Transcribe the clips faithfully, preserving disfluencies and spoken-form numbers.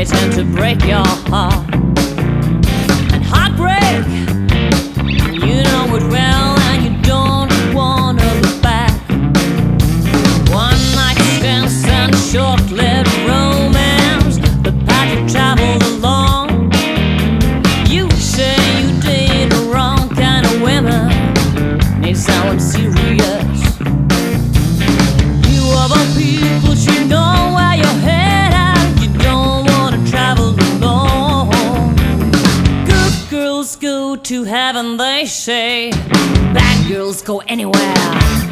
tend to break your heart. And heartbreak, you know it well, and you don't wanna look back. One night stands and short-lived romance, the path you traveled along. You say you date the wrong kind of women, need someone serious. You of all people should know where you're headed. You don't wanna travel alone. Good girls go to heaven, they say. Bad girls go anywhere.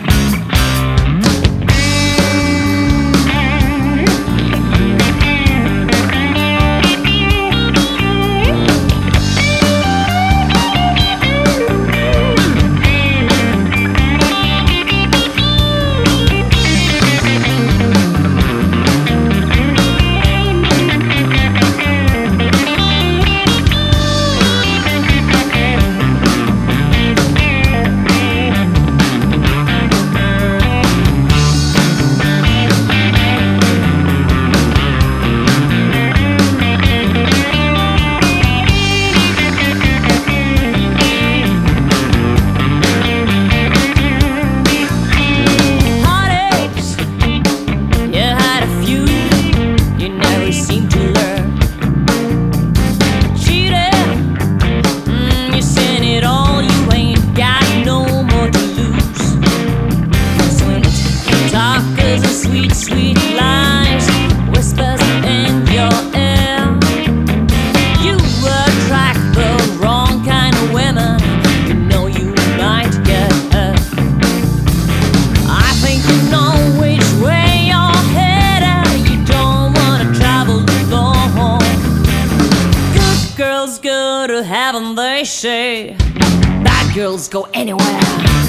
Sweet, sweet lies, whispers in your ear. You attract the wrong kind of women, you know you might get hurt. I think you know which way you're headed. You don't wanna travel alone. Good girls go to heaven, they say. Bad girls go anywhere.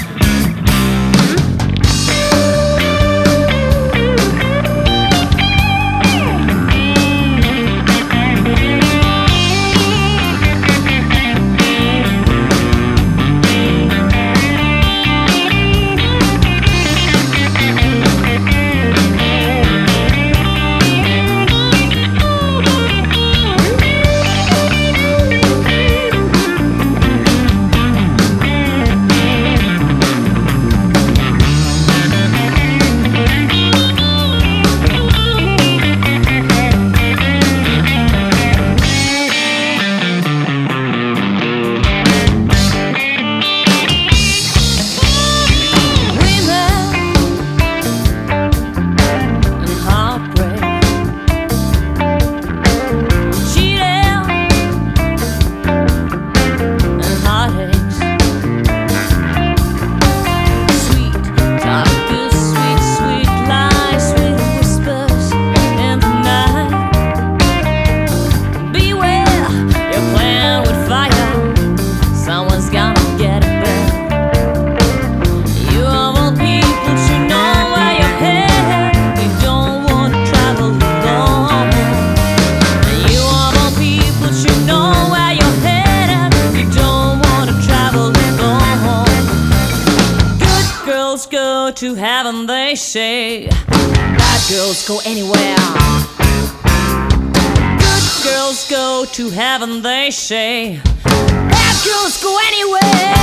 Go to heaven, they say. Bad girls go anywhere. Good girls go to heaven, they say. Bad girls go anywhere.